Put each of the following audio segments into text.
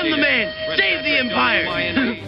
I'm the man. Save the Empire.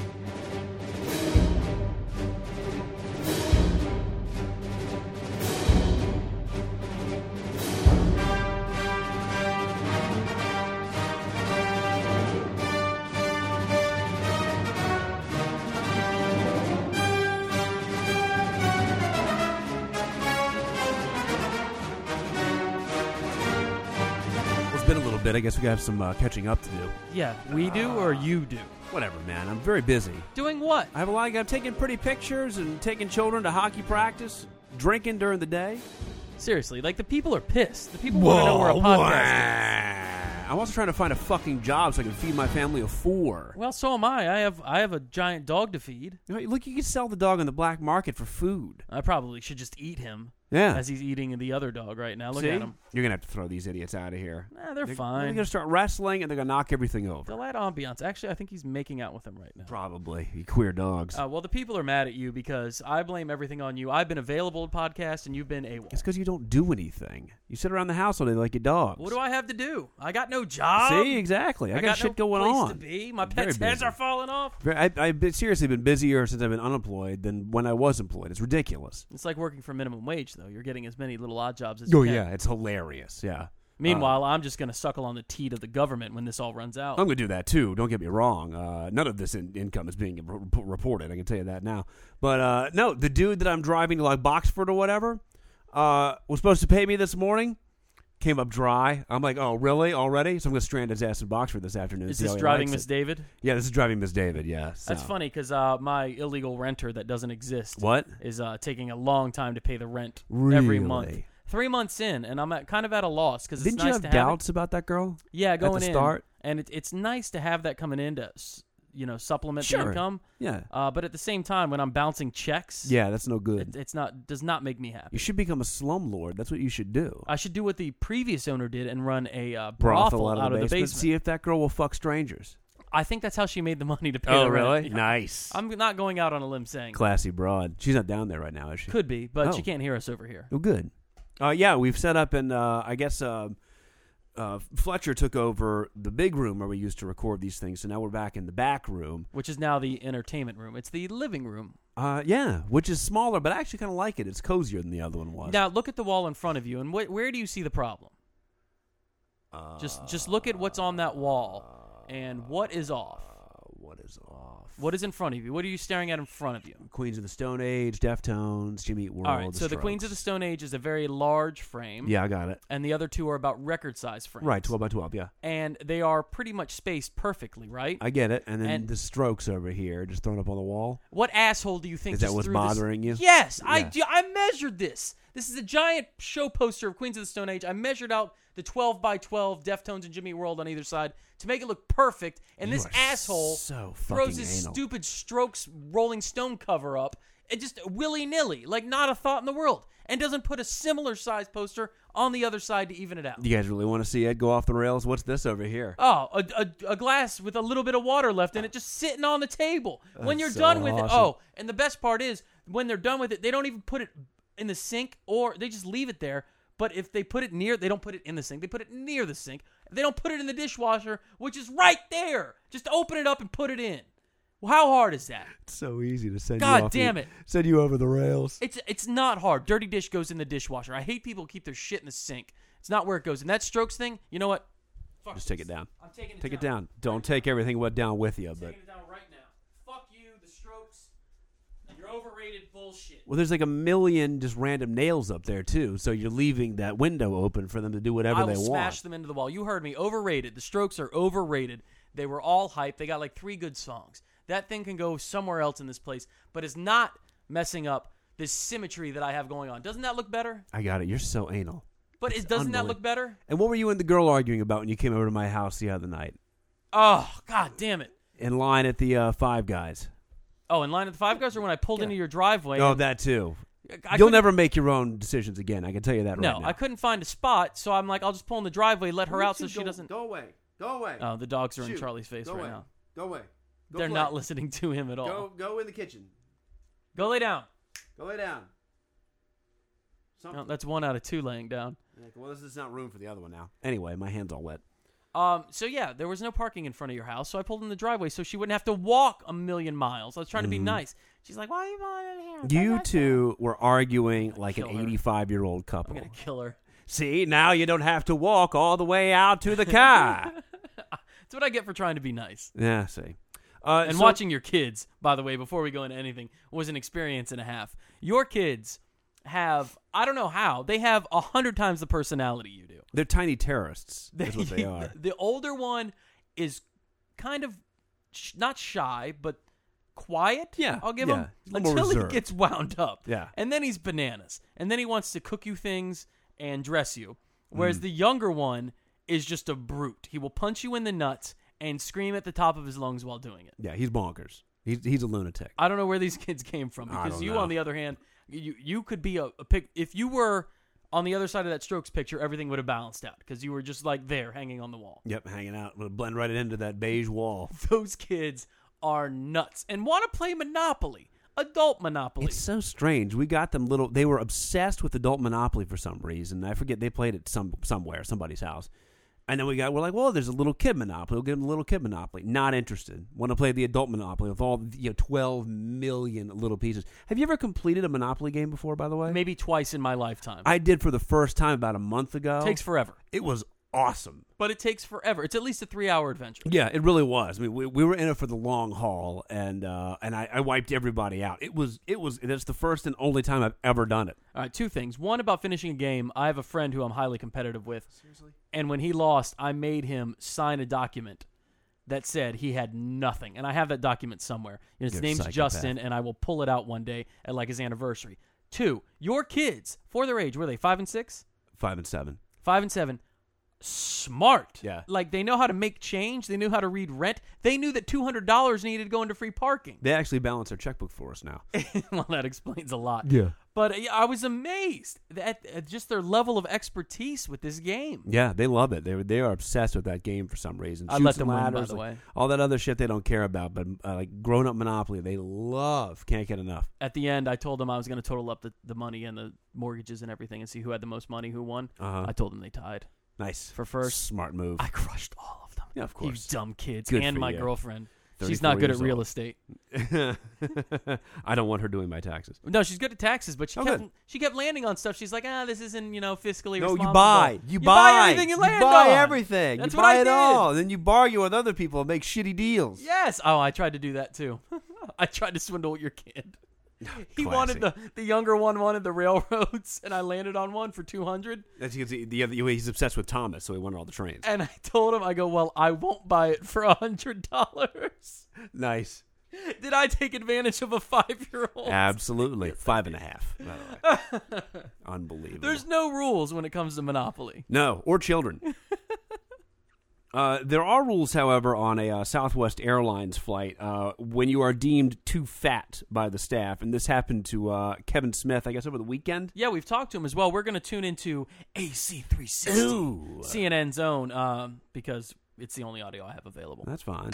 I guess we have some catching up to do. Yeah, we do or you do? Whatever, man. I'm very busy. Doing what? I have a lot. I'm taking pretty pictures and taking children to hockey practice, drinking during the day. Seriously, like the people are pissed. The people want to know where a podcast is. I'm also trying to find a fucking job so I can feed my family of 4. Well, so am I. I have a giant dog to feed. Look, you can sell the dog on the black market for food. I probably should just eat him. Yeah. As he's eating the other dog right now. Look See? at him. You're going to have to throw these idiots out of here. They're fine. They're going to start wrestling, and they're going to knock everything over. They'll add ambiance. Actually, I think he's making out with them right now. Probably. You queer dogs. Well, the people are mad at you because I blame everything on you. I've been available to podcast, and you've been AWOL. It's because you don't do anything. You sit around the house all day like your dogs. What do I have to do? I got no job. See, exactly. I got shit no going place on. To be. My pets' heads are falling off. I've seriously been busier since I've been unemployed than when I was employed. It's ridiculous. It's like working for minimum wage, though. You're getting as many little odd jobs as you can. Oh, yeah. It's hilarious. Yeah. Meanwhile, I'm just going to suckle on the teat of the government when this all runs out. I'm going to do that, too. Don't get me wrong. None of this income is being reported. I can tell you that now. But, no, the dude that I'm driving to, like, Boxford or whatever was supposed to pay me this morning. Came up dry. I'm like, oh, really? Already? So I'm going to strand his ass in Boxford this afternoon. Is this driving Miss David? Yeah, this is driving Miss David, yeah. So. That's funny because my illegal renter that doesn't exist is taking a long time to pay the rent every month. 3 months in, and I'm kind of at a loss because it's nice to have. Didn't you have doubts about that girl? Yeah, going at the in. Start? And it's nice to have that coming in to, supplement the income. Yeah. But at the same time, when I'm bouncing checks, yeah, that's no good. Does not make me happy. You should become a slumlord. That's what you should do. I should do what the previous owner did and run a brothel out of the basement. See if that girl will fuck strangers. I think that's how she made the money to pay the rent. Oh, really? Yeah. Nice. I'm not going out on a limb saying. Classy broad. She's not down there right now, is she? Could be, but she can't hear us over here. Oh, good. Yeah, we've set up, and I guess Fletcher took over the big room where we used to record these things, so now we're back in the back room. Which is now the entertainment room. It's the living room. Yeah, which is smaller, but I actually kind of like it. It's cozier than the other one was. Now, look at the wall in front of you, and where do you see the problem? Just look at what's on that wall, and what is off? What is off? What is in front of you? What are you staring at in front of you? Queens of the Stone Age, Deftones, Jimmy Eat World. All right, so the Strokes. Queens of the Stone Age is a very large frame. Yeah, I got it. And the other two are about record-size frames. Right, 12 by 12, yeah. And they are pretty much spaced perfectly, right? I get it. And then the Strokes over here, just thrown up on the wall. What asshole do you think is that what's bothering you? Yes, yeah. I measured this. This is a giant show poster of Queens of the Stone Age. I measured out the 12 by 12 Deftones and Jimmy Eat World on either side to make it look perfect. And this asshole throws his stupid Strokes Rolling Stone cover up and just willy-nilly, like not a thought in the world, and doesn't put a similar size poster on the other side to even it out. You guys really want to see Ed go off the rails? What's this over here? Oh, a glass with a little bit of water left in it just sitting on the table. When you're so done with awesome. it, oh, and the best part is when they're done with it, they don't even put it in the sink or they just leave it there. But if they put it they don't put it in the sink. They put it near the sink. They don't put it in the dishwasher, which is right there. Just open it up and put it in. Well, how hard is that? It's so easy to send God damn it. Send you over the rails. It's not hard. Dirty dish goes in the dishwasher. I hate people who keep their shit in the sink. It's not where it goes. And that Strokes thing, you know what? Fuck Just take it down. I'm taking it Take down. it down. Don't take everything down with you. I'm But taking it down right now. Fuck you, the Strokes. You're overrated bullshit. well, there's like a million just random nails up there too, so you're leaving that window open for them to do whatever they I will want. smash them into the wall. You heard me. Overrated. The Strokes are overrated. They were all hype. They got like 3 good songs. That thing can go somewhere else in this place, but it's not messing up this symmetry that I have going on. Doesn't that look better? I got it. You're so anal. But doesn't that look better? And what were you and the girl arguing about when you came over to my house the other night? Oh, God damn it. In line at the Five Guys. Oh, in line at the Five Guys or when I pulled into your driveway? Oh, that too. I You'll never make your own decisions again. I can tell you that right now. No, I couldn't find a spot, so I'm like, I'll just pull in the driveway, let her out so she doesn't... Go away. Go away. Oh, the dogs are in Charlie's face right now. Go away. They're not listening to him at all. Go in the kitchen. Go lay down. Go lay down. No, that's 1 out of 2 laying down. Well, this is not room for the other one now. Anyway, my hand's all wet. So yeah, there was no parking in front of your house, so I pulled in the driveway so she wouldn't have to walk a million miles. I was trying to be nice. She's like, "Why are you going in here?" You two were arguing like an 85-year-old couple. I'm gonna kill her. See, now you don't have to walk all the way out to the car. That's what I get for trying to be nice. Yeah, see. And watching your kids, by the way, before we go into anything, was an experience and a half. Your kids have, I don't know how, they have 100 times the personality you do. They're tiny terrorists. That's what they are. The older one is kind of not shy, but quiet. Yeah, I'll give yeah. him A little until he reserved. gets wound up. Yeah. And then he's bananas. And then he wants to cook you things and dress you. Whereas the younger one is just a brute. He will punch you in the nuts and scream at the top of his lungs while doing it. Yeah, he's bonkers. He's a lunatic. I don't know where these kids came from, I because don't you, know. on the other hand, you could be a pick. If you were on the other side of that Strokes picture, everything would have balanced out because you were just like there hanging on the wall. Yep, hanging out. We'll blend right into that beige wall. Those kids are nuts and want to play Monopoly. Adult Monopoly. It's so strange. We got them little. They were obsessed with adult Monopoly for some reason. I forget. They played it somewhere, somebody's house. And then we're like, well, there's a little kid Monopoly. We'll give them a little kid Monopoly. Not interested. Want to play the adult Monopoly with all 12 million little pieces. Have you ever completed a Monopoly game before, by the way? Maybe twice in my lifetime. I did for the first time about a month ago. It takes forever. It was awesome. But it takes forever. It's at least a 3-hour adventure. Yeah, it really was. I mean, we were in it for the long haul, and I wiped everybody out. That's the first and only time I've ever done it. All right, two things. One, about finishing a game. I have a friend who I'm highly competitive with. Seriously? And when he lost, I made him sign a document that said he had nothing. And I have that document somewhere. His You're a name's psychopath. Justin, and I will pull it out one day at like his anniversary. Two, your kids, for their age, were they 5 and 6? 5 and 7. 5 and 7. Smart. Yeah. Like, they know how to make change. They knew how to read rent. They knew that $200 needed to go into free parking. They actually balance our checkbook for us now. Well, that explains a lot. Yeah. But I was amazed at just their level of expertise with this game. Yeah, they love it. They are obsessed with that game for some reason. I let Chutes and them win, by ladders, the way. all that other shit they don't care about. But like grown-up Monopoly, they love. Can't get enough. At the end, I told them I was going to total up the money and the mortgages and everything and see who had the most money, who won. Uh-huh. I told them they tied. Nice. For first. Smart move. I crushed all of them. Yeah, of course. You dumb kids. Good and for my you. girlfriend. 34 She's not good at years real old. estate. I don't want her doing my taxes. No, she's good at taxes, but Good. she kept landing on stuff. She's like, this isn't, fiscally No, responsible. you buy. You buy everything you land buy on. everything. That's you what buy I it did. all. Then you bargain with other people and make shitty deals. Yes. Oh, I tried to do that too. I tried to swindle your kid. He wanted the younger one wanted the railroads, and I landed on one for $200. That's because he's obsessed with Thomas, so he wanted all the trains. And I told him, well, I won't buy it for $100. Nice. Did I take advantage of a 5-year-old? Absolutely. 5.5. By the way. Unbelievable. There's no rules when it comes to Monopoly. No, or children. There are rules, however, on a Southwest Airlines flight when you are deemed too fat by the staff. And this happened to Kevin Smith, I guess, over the weekend. Yeah, we've talked to him as well. We're going to tune into AC360, Ooh. CNN Zone, because it's the only audio I have available. That's fine.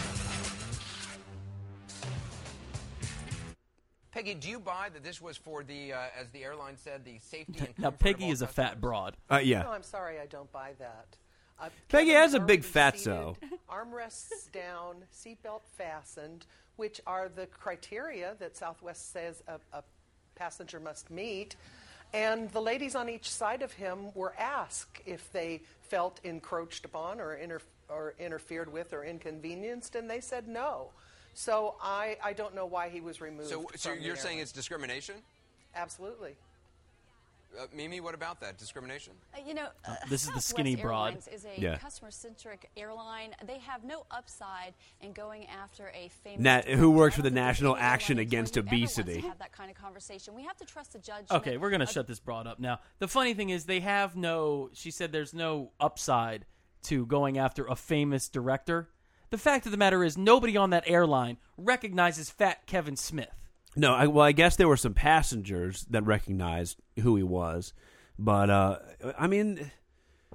Peggy, do you buy that this was for the, as the airline said, the safety and Now, comfort Peggy of all is a customers? fat broad. Yeah. No, I'm sorry, I don't buy that. Peggy Kevin has is a big already fatso. seated, armrests down, seatbelt fastened, which are the criteria that Southwest says a passenger must meet. And the ladies on each side of him were asked if they felt encroached upon or interfered with or inconvenienced, and they said no. So I don't know why he was removed. So from the you're saying airline. it's discrimination? Absolutely. Mimi, what about that? Discrimination? This is the Southwest skinny broad. Airlines is a Yeah. customer-centric airline. They have no upside in going after a famous. Who works director. for the I don't think National any airline Action in Against Toronto ever wants to Obesity. have that kind of conversation. We have to trust the judgment. Okay, we're going to of- shut this broad up now. The funny thing is they have she said there's no upside to going after a famous director. The fact of the matter is nobody on that airline recognizes fat Kevin Smith. No, I guess there were some passengers that recognized who he was. But, I mean,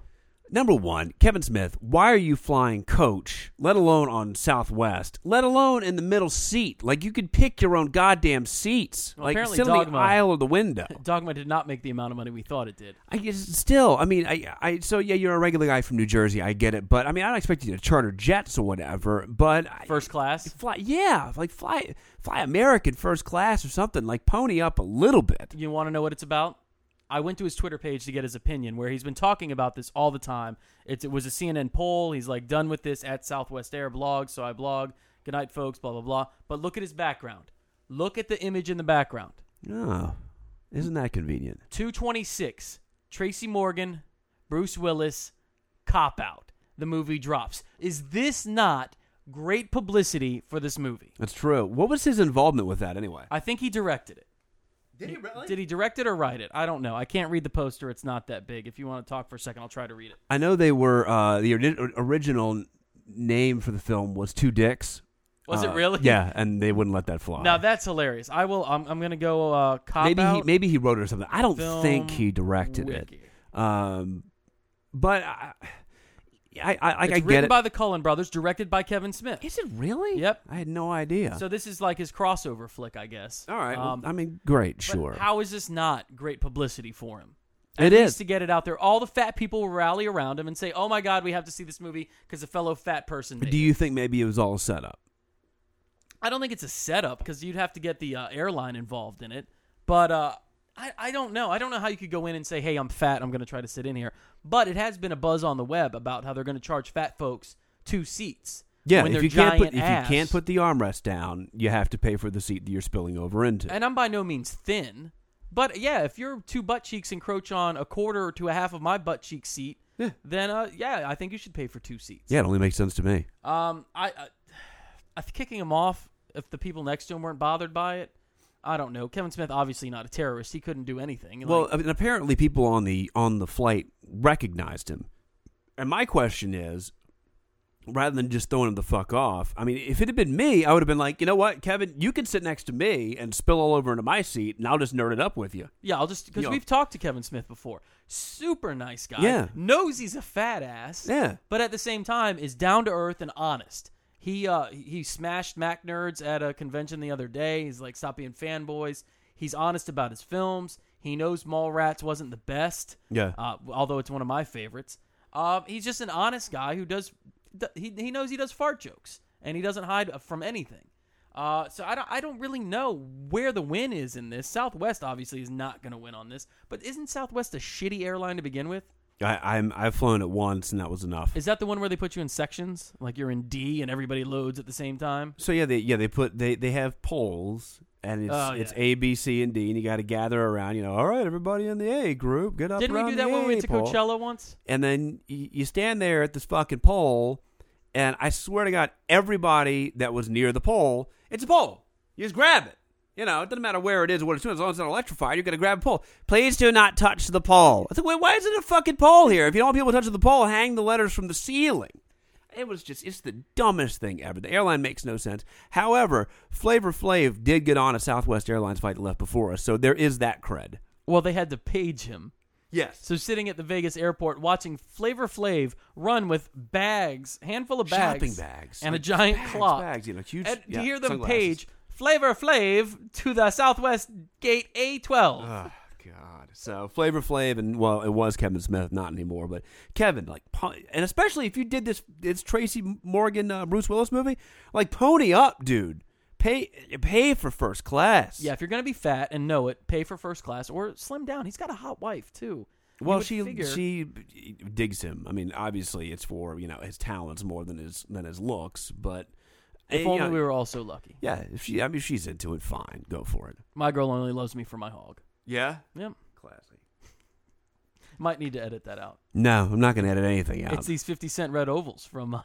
Number one, Kevin Smith, why are you flying coach, let alone on Southwest, let alone in the middle seat? Like, you could pick your own goddamn seats. Well, like, apparently sit in the Dogma- aisle or the window. Dogma did not make the amount of money we thought it did. I guess still, I mean, so yeah, you're a regular guy from New Jersey, I get it, but I mean, I don't expect you to charter jets or whatever, but First class? fly American first class or something, like pony up a little bit. You want to know what it's about? I went to his Twitter page to get his opinion, where he's been talking about this all the time. It was a CNN poll. He's like, done with this at Southwest Air blog, so I blog. Good night, folks, blah, blah, blah. But look at his background. Look at the image in the background. Oh, isn't that convenient? 226, Tracy Morgan, Bruce Willis, Cop Out. The movie drops. Is this not great publicity for this movie? That's true. What was his involvement with that anyway? I think he directed it. Did he really? Did he direct it or write it? I don't know. I can't read the poster. It's not that big. If you want to talk for a second, I'll try to read it. I know they were the original name for the film was Two Dicks. Was it really? Yeah, and they wouldn't let that fly. Now that's hilarious. I will. I'm gonna go. Cop Out. Maybe he wrote it or something. I don't Film think he directed Wiki. it. But I It's get written it. by the Cullen brothers, directed by Kevin Smith. Is it really? Yep. I had no idea. So this is like his crossover flick, I guess. All right. Well, I mean, great, but sure. How is this not great publicity for him? It At least is. to get it out there. All the fat people will rally around him and say, "Oh my God, we have to see this movie because a fellow fat person made Do it." you think maybe it was all set up? I don't think it's a setup because you'd have to get the airline involved in it. But I don't know. I don't know how you could go in and say, "Hey, I'm fat. I'm going to try to sit in here." But it has been a buzz on the web about how they're going to charge fat folks 2 seats. Yeah, when if they're you giant can't put the armrest down, you have to pay for the seat that you're spilling over into. And I'm by no means thin, but yeah, if your 2 butt cheeks encroach on a quarter to a half of my butt cheek seat, then I think you should pay for 2 seats. Yeah, it only makes sense to me. I kicking him off if the people next to him weren't bothered by it. I don't know. Kevin Smith, obviously not a terrorist. He couldn't do anything. Well, I mean, apparently people on the flight recognized him. And my question is, rather than just throwing him the fuck off, I mean, if it had been me, I would have been like, you know what, Kevin, you can sit next to me and spill all over into my seat, and I'll just nerd it up with you. Yeah, I'll just because we've talked to Kevin Smith before. Super nice guy. Yeah. Knows he's a fat ass. Yeah. But at the same time is down to earth and honest. He smashed Mac Nerds at a convention the other day. He's like, stop being fanboys. He's honest about his films. He knows Mallrats wasn't the best. Yeah. Although it's one of my favorites. He's just an honest guy who does. He knows he does fart jokes and he doesn't hide from anything. So I don't really know where the win is in this. Southwest obviously is not going to win on this, but isn't Southwest a shitty airline to begin with? I've flown it once, and that was enough. Is that the one where they put you in sections, like you're in D and everybody loads at the same time? So they have polls, and it's A, B, C, and D, and you got to gather around. You know, all right, everybody in the A group, get up. Didn't we around do that the when we A went to poll. Coachella once? And then you stand there at this fucking pole, and I swear to God, everybody that was near the pole, it's a pole. You just grab it. You know, it doesn't matter where it is or what it's doing. As long as it's not electrified, you're going to grab a pole. Please do not touch the pole. I said, wait, why is it a fucking pole here? If you don't want people touching the pole, hang the letters from the ceiling. It's the dumbest thing ever. The airline makes no sense. However, Flavor Flav did get on a Southwest Airlines flight that left before us, so there is that cred. Well, they had to page him. Yes. So sitting at the Vegas airport watching Flavor Flav run with handful of bags. Shopping bags. And like a giant clock. Bags, you know, huge. And yeah, to hear them sunglasses. page Flavor Flav to the Southwest Gate A12. Oh, God. So, Flavor Flav, and, well, it was Kevin Smith, not anymore, but Kevin, like, and especially if you did this Tracy Morgan, Bruce Willis movie, like, pony up, dude. Pay for first class. Yeah, if you're going to be fat and know it, pay for first class or slim down. He's got a hot wife, too. Well, she digs him. I mean, obviously, it's for, you know, his talents more than his looks, but... If only we were all so lucky. Yeah, if she's into it, fine. Go for it. My girl only loves me for my hog. Yeah? Yep. Classy. Might need to edit that out. No, I'm not going to edit anything out. It's these 50-cent red ovals from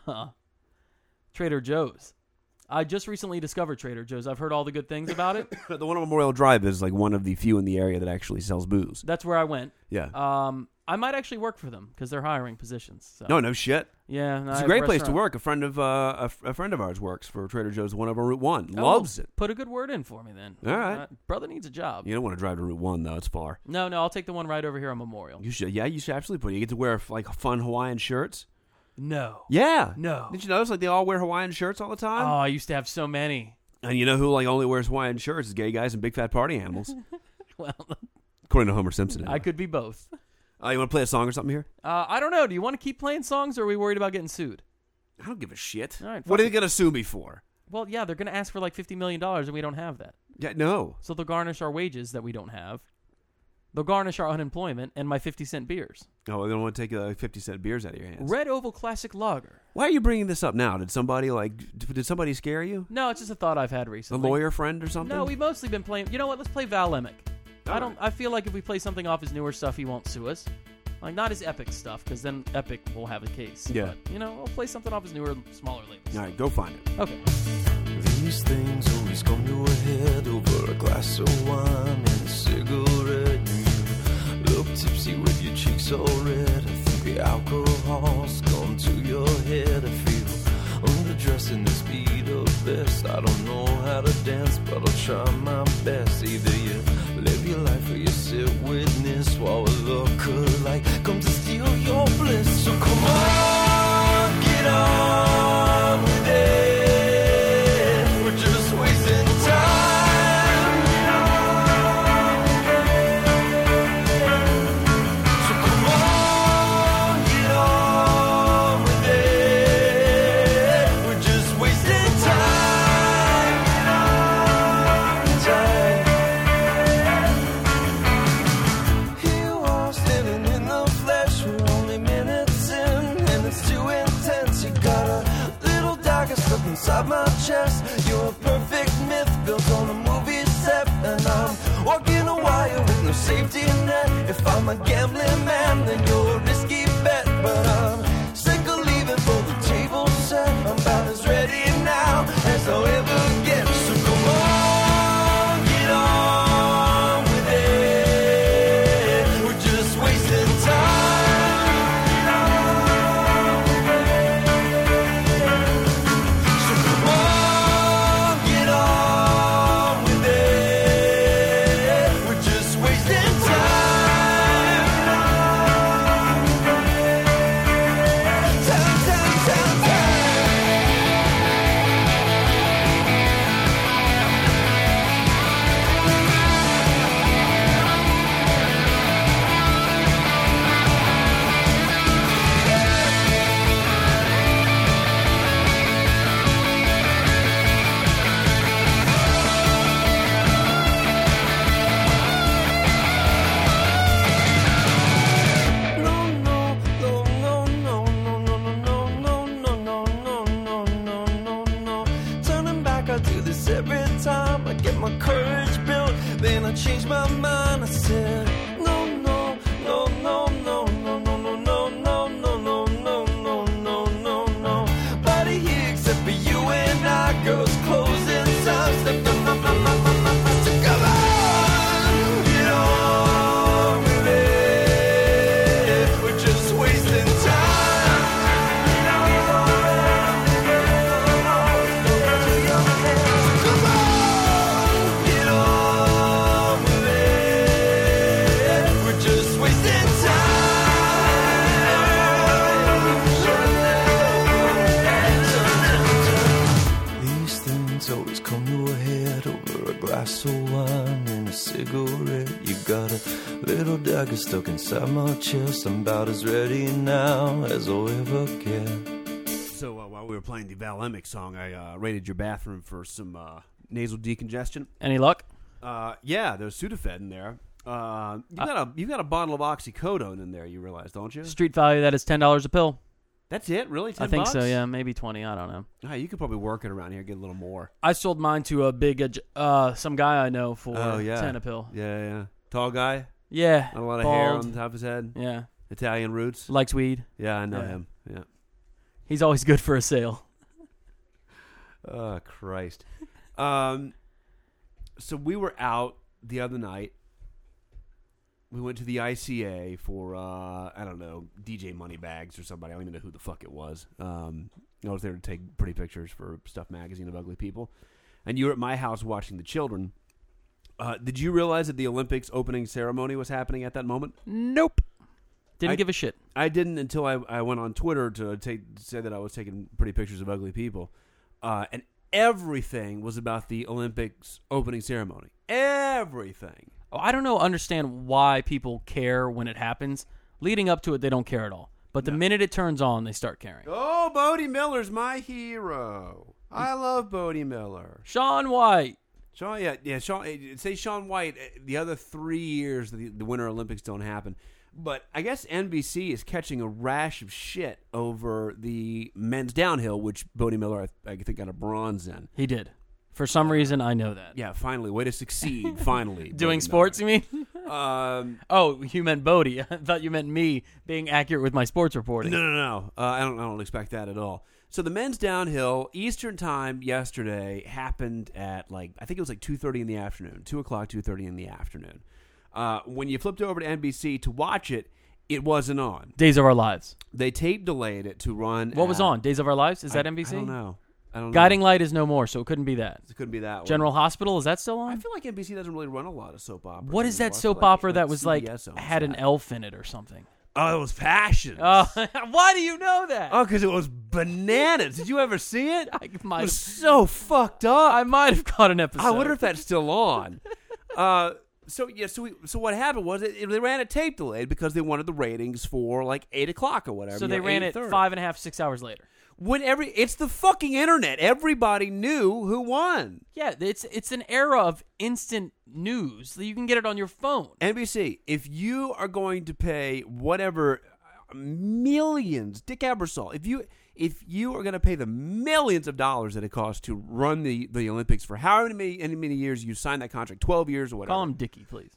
Trader Joe's. I just recently discovered Trader Joe's. I've heard all the good things about it. The one on Memorial Drive is like one of the few in the area that actually sells booze. That's where I went. Yeah. I might actually work for them because they're hiring positions. So. No shit. Yeah, it's a great place to work. A friend of ours works for Trader Joe's, one over Route 1. Loves it. Put a good word in for me then. All right, brother needs a job. You don't want to drive to Route 1 though; it's far. No, I'll take the one right over here on Memorial. You should. Yeah, you should absolutely put it. You get to wear like fun Hawaiian shirts. No. Yeah. No. Did you notice like they all wear Hawaiian shirts all the time? Oh, I used to have so many. And you know who like only wears Hawaiian shirts is gay guys and big fat party animals. Well, according to Homer Simpson. Anyway. I could be both. You want to play a song or something here? I don't know. Do you want to keep playing songs, or are we worried about getting sued? I don't give a shit. All right, what are they going to sue me for? Well, yeah, they're going to ask for like $50 million, and we don't have that. Yeah, no. So they'll garnish our wages that we don't have. They'll garnish our unemployment and my 50-cent beers. Oh, they don't want to take 50-cent beers out of your hands. Red Oval Classic Lager. Why are you bringing this up now? Did somebody scare you? No, it's just a thought I've had recently. A lawyer friend or something? No, we've mostly been playing. You know what? Let's play Val Emick. I feel like if we play something off his newer stuff, he won't sue us. Like, not his Epic stuff, because then Epic will have a case. Yeah. But, we'll play something off his newer, smaller labels. All right, go find it. Okay. These things always come to a head over a glass of wine and a cigarette. And you look tipsy with your cheeks all red. I think the alcohol's gone to your head. I feel underdressed in this beat of best. I don't know how to dance, but I'll try my best. Either you live your life or you sit witness while a look-alike comes to steal your bliss. So come on, get on with it. We're just wasting time. So come on, get on with it. We're just wasting time. Here you are standing in the flesh. We're only minutes in, and it's too intense. You got a little dagger stuck inside my chest. You're a perfect myth built on a movie set, and I'm walking a wire with no safety net. If I'm a gambling man, then you're a risky bet, but I'm sick of leaving for the table set. I'm about as ready now as I'll ever get. So come on, get on with it. We're just wasting time. So come on, get on with it. We're just wasting time. Time. Turning back, I do this every time. I get my courage built, then I change my mind. I said, no, no, no, no, no, no, no, no, no, no, no, no, no, no, no, no, no. Nobody here except for you and I. Girls, closing time. Step up, up, up, up, up, up. So come on, get on with it. We're just wasting time. Come on, get on with it. We're just wasting time. These things always come to a head over a glass of wine and a cigarette. You got a little dagger stuck inside my chest. I'm about as ready now as I'll ever get. So while we were playing the Val Emick song, I raided your bathroom for some nasal decongestion. Any luck? Yeah, there's Sudafed in there. You got a bottle of oxycodone in there. You realize, don't you? Street value, that is $10 a pill. That's it, really? $10? I think so, yeah. Maybe 20, I don't know. You could probably work it around here, get a little more. I sold mine to a big, some guy I know for 10 a pill. Yeah. Tall guy? Yeah. Not a lot of bald. hair on the top of his head? Yeah. Italian roots? Likes weed. Yeah, I know him. Yeah. He's always good for a sale. Oh, Christ. So we were out the other night, We went to the ICA for, I don't know, DJ Moneybags or somebody. I don't even know who the fuck it was. I was there to take pretty pictures for Stuff Magazine of ugly people. And you were at my house watching the children. Did you realize that the Olympics opening ceremony was happening at that moment? Nope. Didn't give a shit. I didn't until I went on Twitter to say that I was taking pretty pictures of ugly people. And everything was about the Olympics opening ceremony. Everything. Oh, I don't understand why people care when it happens. Leading up to it, they don't care at all. But the minute it turns on, they start caring. Oh, Bodie Miller's my hero. I love Bodie Miller. Shaun White. Shaun White. The other 3 years the Winter Olympics don't happen. But I guess NBC is catching a rash of shit over the men's downhill, which Bodie Miller, I think, got a bronze in. He did. For some reason, I know that. Yeah, finally. Way to succeed, finally. Doing sports, you mean? Oh, you meant Bodie. I thought you meant me being accurate with my sports reporting. No. I don't expect that at all. So the men's downhill, Eastern time yesterday, happened at, I think it was 2:30 in the afternoon. 2 o'clock, 2:30 in the afternoon. When you flipped over to NBC to watch it, it wasn't on. Days of Our Lives. They tape delayed it to run. What was on? Days of Our Lives? Is that NBC? I don't know. Guiding Light is no more, so it couldn't be that. It couldn't be that one. General Hospital, is that still on? I feel like NBC doesn't really run a lot of soap operas. What is that anymore. soap opera that was CBS had an elf in it or something? Oh, it was Passions. Oh, why do you know that? Oh, because it was bananas. Did you ever see it? It was so fucked up. I might have caught an episode. I wonder if that's still on. So what happened was they ran a tape delayed because they wanted the ratings for 8 o'clock or whatever. So they ran it 5.5, 6 hours later. It's the fucking internet. Everybody knew who won. Yeah, it's an era of instant news. You can get it on your phone. NBC, if you are going to pay whatever millions, Dick Ebersol, if you are going to pay the millions of dollars that it costs to run the Olympics for however many years you signed that contract, 12 years or whatever. Call him Dickie, please.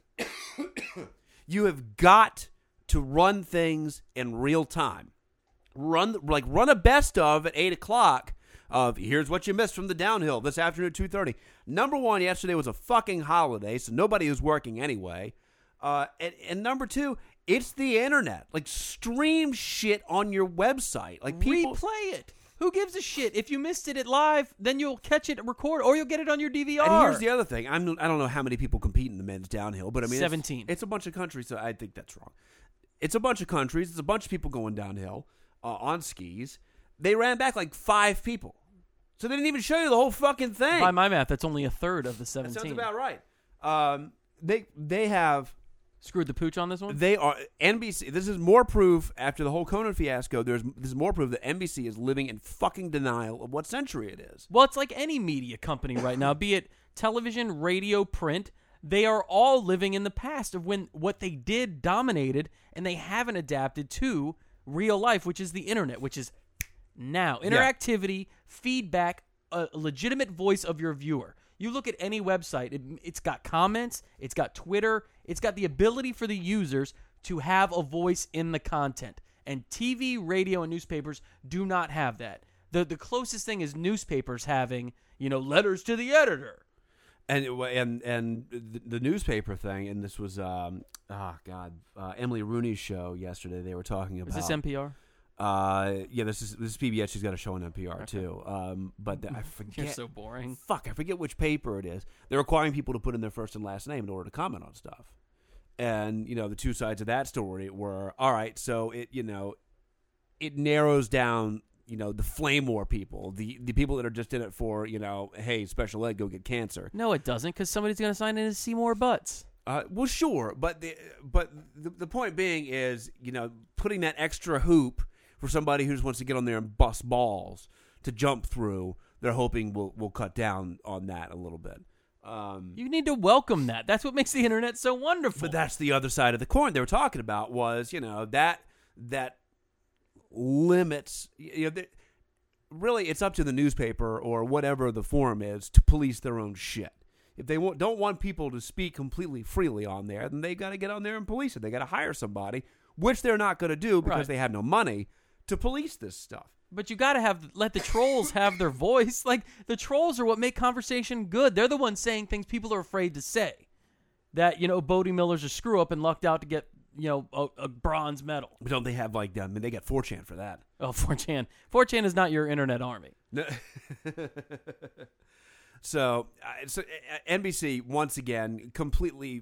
You have got to run things in real time. Run a best of at 8 o'clock of here's what you missed from the downhill this afternoon at 2:30. Number one, yesterday was a fucking holiday, so nobody was working anyway. And number two, it's the internet. Stream shit on your website. People replay it. Who gives a shit? If you missed it at live, then you'll catch it record, or you'll get it on your DVR. And here's the other thing. I don't know how many people compete in the men's downhill, but 17. It's a bunch of countries, so I think that's wrong. It's a bunch of countries. It's a bunch of people going downhill. On skis, they ran back 5 people, so they didn't even show you the whole fucking thing. By my math, that's only a third of the 17. That sounds about right. They have screwed the pooch on this one. They are NBC. This is more proof after the whole Conan fiasco. This is more proof that NBC is living in fucking denial of what century it is. Well, it's like any media company right now, be it television, radio, print. They are all living in the past of when what they did dominated, and they haven't adapted to real life, which is the internet, which is now interactivity, feedback, a legitimate voice of your viewer. You look at any website, it's got comments, it's got Twitter, it's got the ability for the users to have a voice in the content. And TV, radio, and newspapers do not have that. The closest thing is newspapers having, letters to the editor. And the newspaper thing, and this was Emily Rooney's show yesterday. They were talking about. Is this NPR? Yeah, this is PBS. She's got a show on NPR too. But I forget. You're so boring. Fuck, I forget which paper it is. They're requiring people to put in their first and last name in order to comment on stuff. And the two sides of that story were all right. So it narrows down. The flame war people, the people that are just in it for, hey, special ed, go get cancer. No, it doesn't, because somebody's going to sign in as Seymour Butts. Well, sure, but the point being is, putting that extra hoop for somebody who just wants to get on there and bust balls to jump through, they're hoping will cut down on that a little bit. You need to welcome that. That's what makes the internet so wonderful. But that's the other side of the coin they were talking about was, that limits, really it's up to the newspaper or whatever the forum is to police their own shit. If they don't want people to speak completely freely on there, then they got to get on there and police it. They got to hire somebody, which they're not going to do because they have no money to police this stuff. But you got to let the trolls have their voice. The trolls are what make conversation good. They're the ones saying things people are afraid to say. that, Bodie Miller's a screw-up and lucked out to get, a bronze medal. But don't they have, they got 4chan for that. Oh, 4chan. 4chan is not your internet army. No. So NBC, once again, completely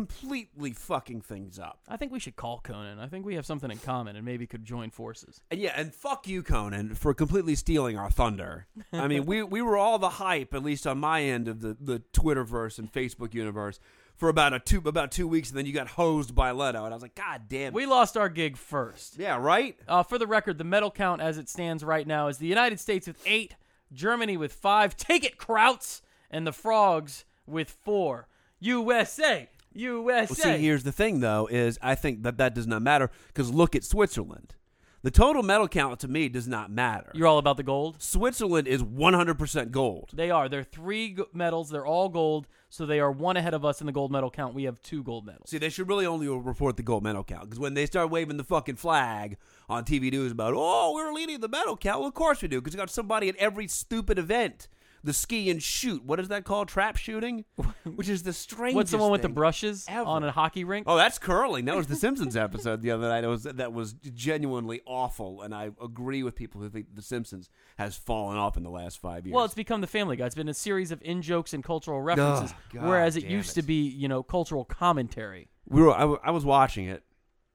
fucking things up. I think we should call Conan. I think we have something in common and maybe could join forces. And fuck you, Conan, for completely stealing our thunder. I mean, we were all the hype, at least on my end of the Twitterverse and Facebook universe, for about 2 weeks, and then you got hosed by Leto, and I was like, God damn it. We lost our gig first. Yeah, right? For the record, the medal count as it stands right now is the United States with 8, Germany with 5, take it, Krauts, and the Frogs with 4. USA! Well, see, here's the thing, though, is I think that does not matter, because look at Switzerland. The total medal count, to me, does not matter. You're all about the gold? Switzerland is 100% gold. They are. They're 3 medals. They're all gold, so they are 1 ahead of us in the gold medal count. We have 2 gold medals. See, they should really only report the gold medal count, because when they start waving the fucking flag on TV news about, we're leading the medal count, well, of course we do, because we got somebody at every stupid event. The ski and shoot. What is that called? Trap shooting? Which is the strangest What's the one with the thing brushes ever. on a hockey rink? Oh, that's curling. That was the Simpsons episode the other night. That was genuinely awful, and I agree with people who think the Simpsons has fallen off in the last 5 years. Well, it's become the Family Guy. It's been a series of in-jokes and cultural references, whereas it used to be, cultural commentary. I was watching it,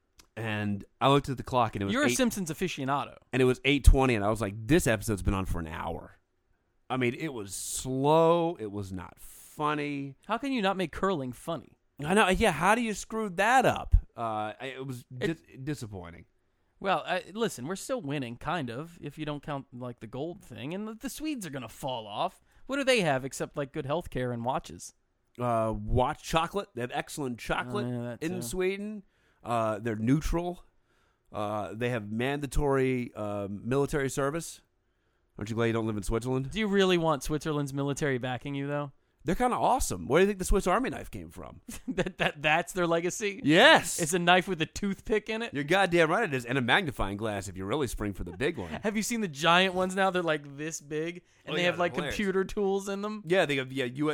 and I looked at the clock, and it was You're a Simpsons aficionado. And it was 8:20, and I was like, this episode's been on for an hour. I mean, it was slow. It was not funny. How can you not make curling funny? I know. Yeah, how do you screw that up? It was disappointing. Well, listen, we're still winning, kind of, if you don't count the gold thing. And the Swedes are gonna fall off. What do they have except good health care and watches? Watch chocolate. They have excellent chocolate in Sweden. They're neutral. They have mandatory military service. Aren't you glad you don't live in Switzerland? Do you really want Switzerland's military backing you, though? They're kind of awesome. Where do you think the Swiss Army knife came from? That's their legacy? Yes. It's a knife with a toothpick in it? You're goddamn right it is. And a magnifying glass if you really spring for the big one. Have you seen the giant ones now? They're this big, and they have computer tools in them? Yeah, they have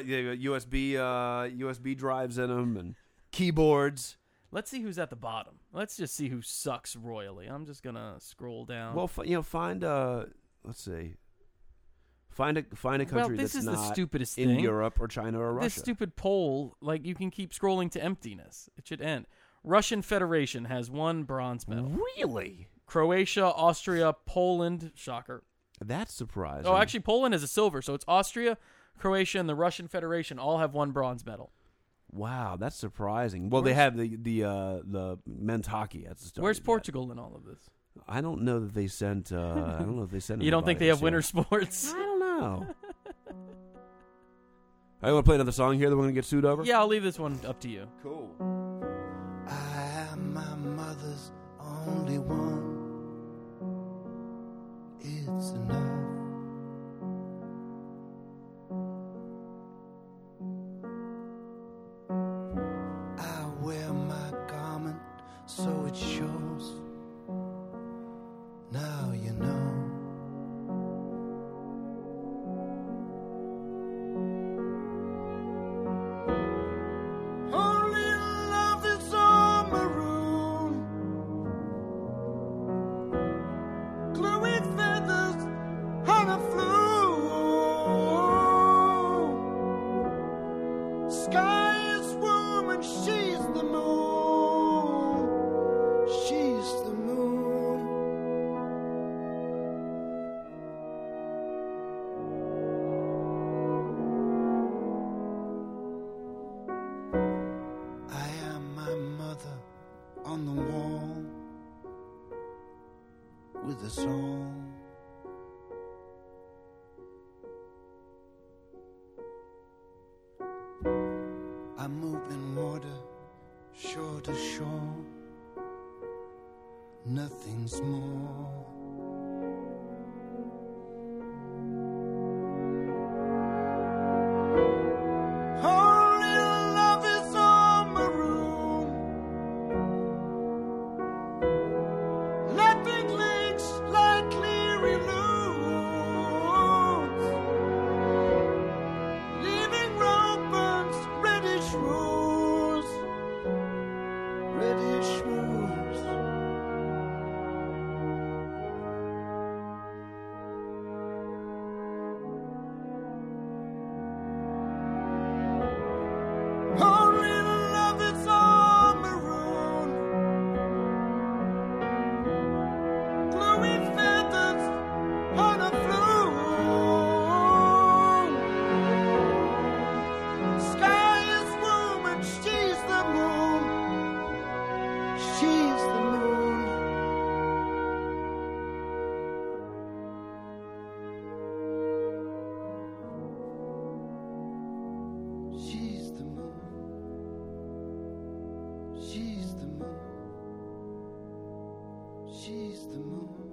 USB drives in them and keyboards. Let's see who's at the bottom. Let's just see who sucks royally. I'm just going to scroll down. Well, find... let's see. Find a country this that's is not the stupidest in thing. Europe or China or Russia. This stupid poll, you can keep scrolling to emptiness. It should end. Russian Federation has 1 bronze medal. Really? Croatia, Austria, Poland. Shocker. That's surprising. Oh, actually, Poland has a silver. So it's Austria, Croatia, and the Russian Federation all have 1 bronze medal. Wow, that's surprising. Well, they have the men's hockey at the start. Where's Portugal in all of this? I don't know that they sent. I don't know if they sent. You don't think they have winter sports? I don't know. I want to play another song here that we're going to get sued over. Yeah, I'll leave this one up to you. Cool. I am my mother's only one. It's enough. I wear my garment so it shows. Now you know. Only love is on maroon. Gluey feathers on a flume. Sky is warm and she's the moon. She's the moon. I am my mother on the wall with a song. I move in water, shore to shore. Nothing's more. Only love is on maroon. Lapping lakes like cleary loons, leaving road burns reddish ruins. She's the moon. She's the moon. She's the moon.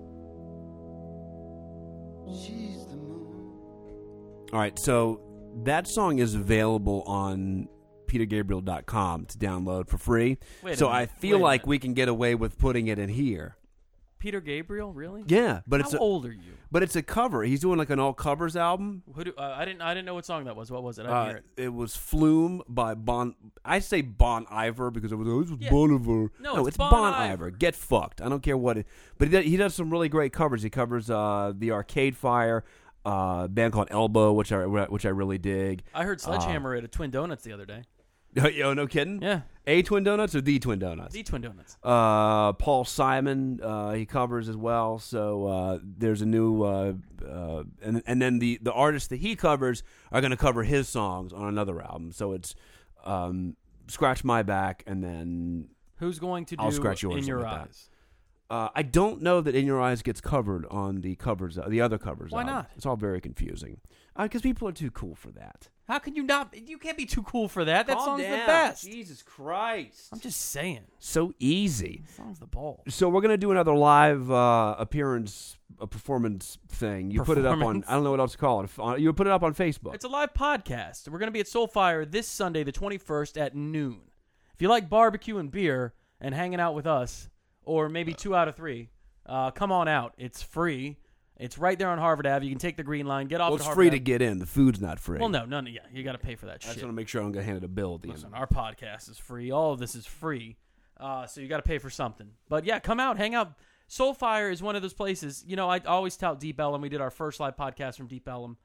She's the moon. All right, so that song is available on petergabriel.com to download for free. Wait a So minute, I feel wait a like minute. we can get away with putting it in here. Peter Gabriel, really? Yeah, but How it's old are you? But it's a cover. He's doing like an all covers album. I didn't know what song that was. What was it? I didn't hear it. It was Flume by Bon. I say Bon Iver because it was Yeah. Bon Iver. No, it's it's Bon Iver. Iver. Get fucked. I don't care what it. But he does some really great covers. He covers the Arcade Fire band called Elbow, which I really dig. I heard Sledgehammer at a Twin Donuts the other day. Yo, no kidding. Yeah. A Twin Donuts or the Twin Donuts? The Twin Donuts. Paul Simon, he covers as well. So there's a new, and then the artists that he covers are going to cover his songs on another album. So it's Scratch My Back, and then Who's going to do I'll scratch yours In Your with that. Eyes? I don't know that In Your Eyes gets covered on the covers, the other covers. Why album. not? It's all very confusing because people are too cool for that. How can you not? You can't be too cool for that. That Calm song's down. the best. Jesus Christ! I'm just saying. So easy. That song's the ball. So we're gonna do another live appearance, a performance thing. You put it up on. Performance? I don't know what else to call it. You put it up on Facebook. It's a live podcast. We're going to be at Soulfire this Sunday, the 21st at noon. If you like barbecue and beer and hanging out with us, or maybe 2 out of 3, come on out. It's free. It's right there on Harvard Ave. You can take the Green Line, get off Well, at it's Harvard free Ave. to get in. The food's not free. Well, no, yeah, you got to pay for that I just shit. want to make sure I don't get handed a bill at the Listen, end. our podcast is free. All of this is free. So you got to pay for something. But yeah, come out, hang out. Soulfire is one of those places. You know, I always tout Deep Ellum. We did our first live podcast from Deep Ellum.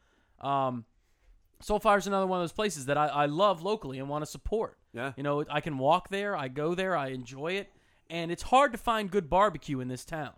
Soulfire is another one of those places that I love locally and want to support. Yeah. You know, I can walk there. I go there. I enjoy it. And it's hard to find good barbecue in this town.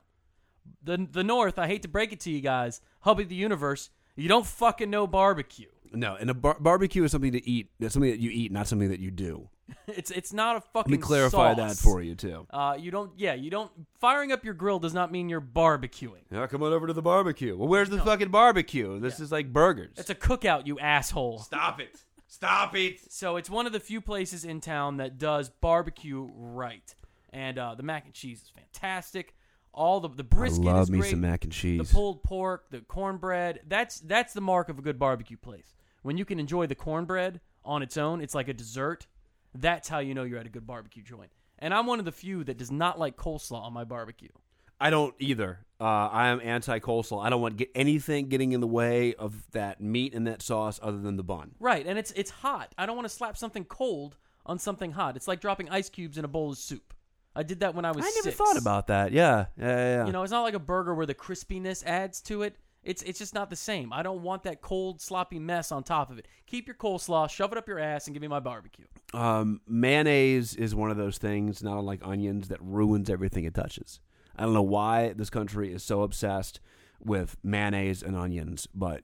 The North, I hate to break it to you guys, hub of the universe, you don't fucking know barbecue. No, and a barbecue is something to eat. It's something that you eat, not something that you do. It's not a fucking Let me clarify sauce. that for you too. You don't. Firing up your grill does not mean you're barbecuing. Yeah, come on over to the barbecue. Well, where's the fucking barbecue? This is like burgers. It's a cookout, you asshole. Stop it. Stop it. So it's one of the few places in town that does barbecue right, and the mac and cheese is fantastic. All the brisket I love is me great. some mac and cheese. The pulled pork, the cornbread. That's the mark of a good barbecue place. When you can enjoy the cornbread on its own, it's like a dessert. That's how you know you're at a good barbecue joint. And I'm one of the few that does not like coleslaw on my barbecue. I don't either. I am anti-coleslaw. I don't want anything getting in the way of that meat and that sauce other than the bun. Right, and it's hot. I don't want to slap something cold on something hot. It's like dropping ice cubes in a bowl of soup. I did that when I was I never 6. thought about that. Yeah. You know, it's not like a burger where the crispiness adds to it. It's just not the same. I don't want that cold, sloppy mess on top of it. Keep your coleslaw, shove it up your ass, and give me my barbecue. Mayonnaise is one of those things, not unlike onions, that ruins everything it touches. I don't know why this country is so obsessed with mayonnaise and onions, but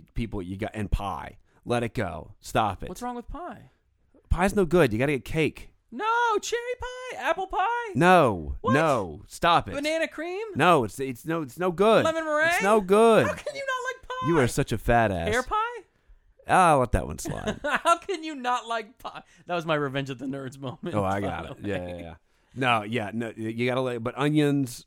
and pie. Let it go. Stop it. What's wrong with pie? Pie's no good. You got to get cake. No, cherry pie, apple pie, No, What? no, stop it. banana cream, No, it's no good. lemon meringue. It's no good. How can you not like pie? You are such a fat ass. Pear pie? I'll let that one slide. How can you not like pie? That was my Revenge of the Nerds moment. Oh, I by got the it. way. Yeah. No, you gotta let. But onions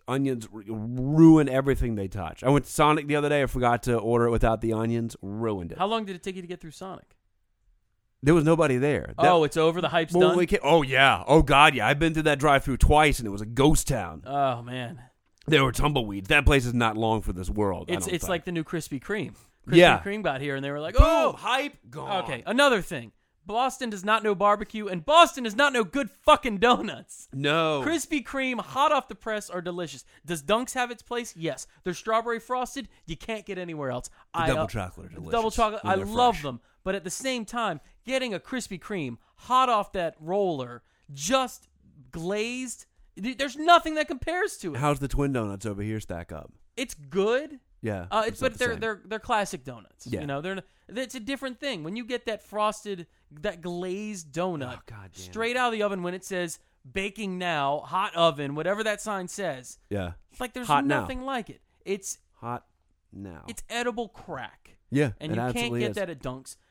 ruin everything they touch. I went to Sonic the other day. I forgot to order it without the onions. Ruined it. How long did it take you to get through Sonic? There was nobody there. It's over. The hype's done. Oh yeah. Oh god, yeah. I've been through that drive-through twice, and it was a ghost town. Oh man, There were tumbleweeds. That place is not long for this world. it's like the new Krispy Kreme. Yeah. Krispy Kreme got here, and they were like, boom, "Oh, hype gone. okay." Another thing. Boston does not know barbecue, and Boston does not know good fucking donuts. No. Krispy Kreme, hot off the press, are delicious. Does Dunk's have its place? Yes. They're strawberry frosted. You can't get anywhere else. Double chocolate are delicious. Double chocolate. when I they're love fresh. them. But at the same time, getting a Krispy Kreme hot off that roller, just glazed, there's nothing that compares to it. How's the Twin Donuts over here stack up? It's good. Yeah. But they're classic donuts. Yeah. You know, it's a different thing. When you get that frosted, that glazed donut straight out of the oven when it says baking now, hot oven, whatever that sign says. Yeah. It's like there's Hot now. nothing like it. It's Hot now. edible crack. Yeah, And it you can't absolutely get is. that at Dunk's.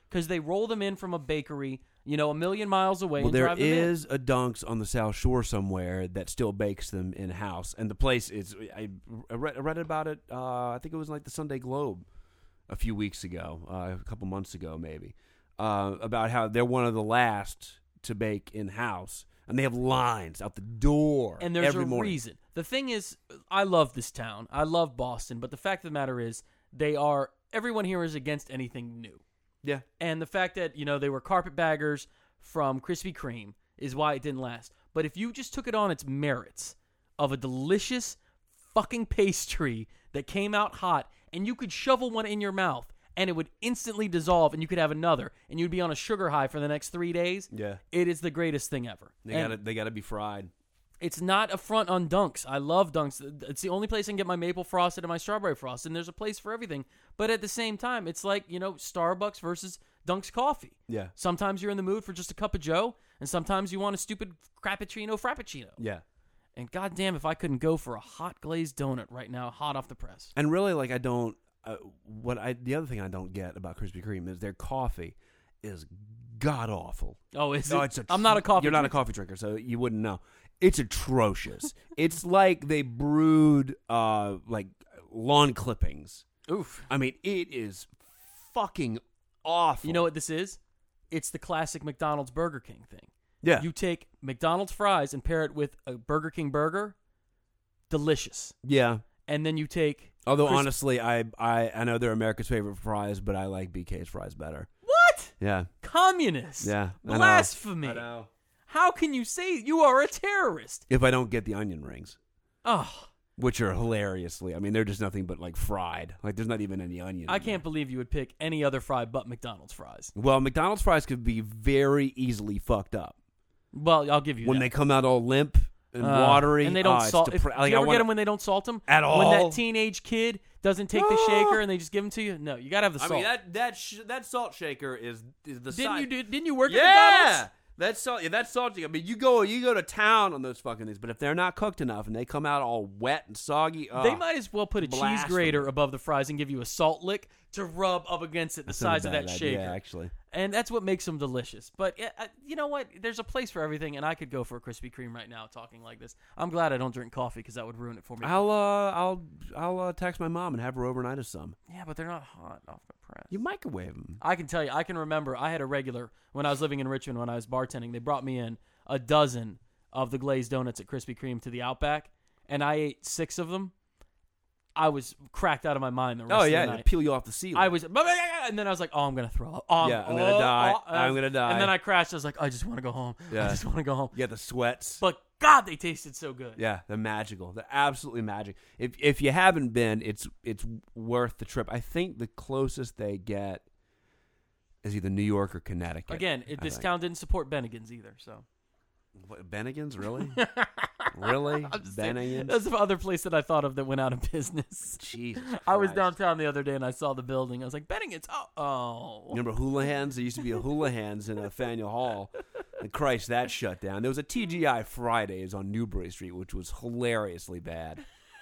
because they roll them in from a bakery, a million miles away. Well, and there drive them in. is a Dunk's on the South Shore somewhere that still bakes them in-house. And the place is, I read about it, I think it was like the Sunday Globe a few weeks ago, a couple months ago maybe, about how they're one of the last to bake in-house. And they have lines out the door and there's every a morning. reason. The thing is, I love this town. I love Boston. But the fact of the matter is, everyone here is against anything new. Yeah. And the fact that, they were carpetbaggers from Krispy Kreme is why it didn't last. But if you just took it on its merits of a delicious fucking pastry that came out hot and you could shovel one in your mouth and it would instantly dissolve and you could have another and you'd be on a sugar high for the next 3 days. Yeah. It is the greatest thing ever. They gotta be fried. It's not a front on Dunks. I love Dunks. It's the only place I can get my maple frosted and my strawberry frosted, and there's a place for everything. But at the same time, it's like, Starbucks versus Dunks coffee. Yeah. Sometimes you're in the mood for just a cup of Joe, and sometimes you want a stupid frappuccino. Yeah. And goddamn if I couldn't go for a hot glazed donut right now, hot off the press. And really, like, I don't. The other thing I don't get about Krispy Kreme is their coffee is god awful. Oh, is No, it? I'm not a coffee. You're not a coffee drinker, so you wouldn't know. It's atrocious. It's like they brewed like lawn clippings. Oof. I mean, it is fucking awful. You know what this is? It's the classic McDonald's Burger King thing. Yeah. You take McDonald's fries and pair it with a Burger King burger. Delicious. Yeah. And then you take... Although, honestly, I know they're America's favorite fries, but I like BK's fries better. What? Yeah. Communist. Yeah. I know. Blasphemy. I know. How can you say you are a terrorist? If I don't get the onion rings. Oh. Which are hilariously, I mean, they're just nothing but like fried. Like there's not even any onion. I can't believe you would pick any other fry but McDonald's fries. Well, McDonald's fries could be very easily fucked up. Well, I'll give you when that. they come out all limp and watery. And they don't salt. Like, you ever get them when they don't salt them? At all? When that teenage kid doesn't take the shaker and they just give them to you? No, you got to have the salt. I mean, that salt shaker is the size. Didn't you work at Yeah! McDonald's? That's salty. That's salty. I mean, you go to town on those fucking things, but if they're not cooked enough and they come out all wet and soggy, they might as well put a cheese blasphemy. grater above the fries and give you a salt lick to rub up against it the size of that shaker. Yeah, actually. And that's what makes them delicious. But you know what? There's a place for everything, and I could go for a Krispy Kreme right now talking like this. I'm glad I don't drink coffee because that would ruin it for me. I'll text my mom and have her overnight us some. Yeah, but they're not hot off the press. You microwave them. I can tell you, I can remember I had a regular when I was living in Richmond when I was bartending. They brought me in a dozen of the glazed donuts at Krispy Kreme to the Outback, and I ate 6 of them. I was cracked out of my mind the rest of the night. They peel you off the ceiling. I was, and then I was like, "Oh, I'm gonna throw up. I'm gonna die. I'm gonna die." And then I crashed. I was like, "I just want to go home. Yeah. I just want to go home." Yeah, the sweats. But God, they tasted so good. Yeah, they're magical. They're absolutely magic. If you haven't been, it's worth the trip. I think the closest they get is either New York or Connecticut. Again, this town didn't support Bennigan's either, so. What, Bennigan's, really? Really? Bennigan's? That's the other place that I thought of that went out of business. Jesus I was Christ. downtown the other day and I saw the building. I was like, Bennigan's. Oh. Remember Houlihan's? There used to be a Houlihan's in Faneuil Hall. And Christ, that shut down. There was a TGI Fridays on Newbury Street, which was hilariously bad.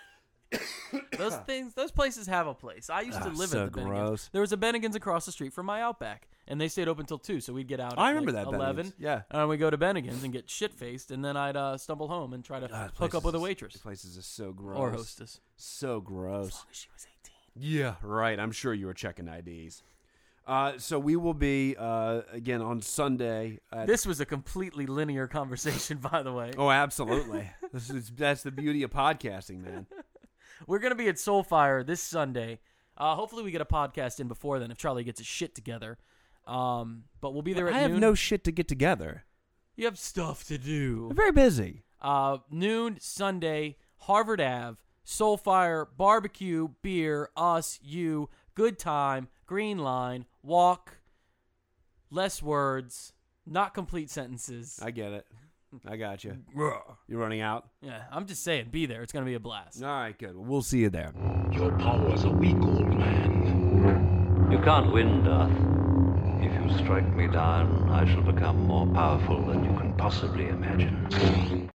Those places have a place. I used to live so at the Bennigan's. gross. There was a Bennigan's across the street from my Outback, and they stayed open till 2, so we'd get out at I remember like that 11. Bennigan's. Yeah. And we'd go to Bennigan's and get shit-faced, and then I'd stumble home and try to hook up with a waitress. These places are so gross. Or hostess. So gross. As long as she was 18. Yeah, right. I'm sure you were checking IDs. So we will be, again, on Sunday. This was a completely linear conversation, by the way. Oh, absolutely. That's the beauty of podcasting, man. We're going to be at Soulfire this Sunday. Hopefully we get a podcast in before then if Charlie gets his shit together. But we'll be there at noon. I have no shit to get together. You have stuff to do. I'm very busy. Noon, Sunday, Harvard Ave, Soulfire, barbecue, beer, us, you, good time, green line, walk, less words, not complete sentences. I get it. I got you. You're running out? Yeah, I'm just saying, be there. It's going to be a blast. All right, good. Well, we'll see you there. Your powers are weak, old man. You can't win, Darth. If you strike me down, I shall become more powerful than you can possibly imagine.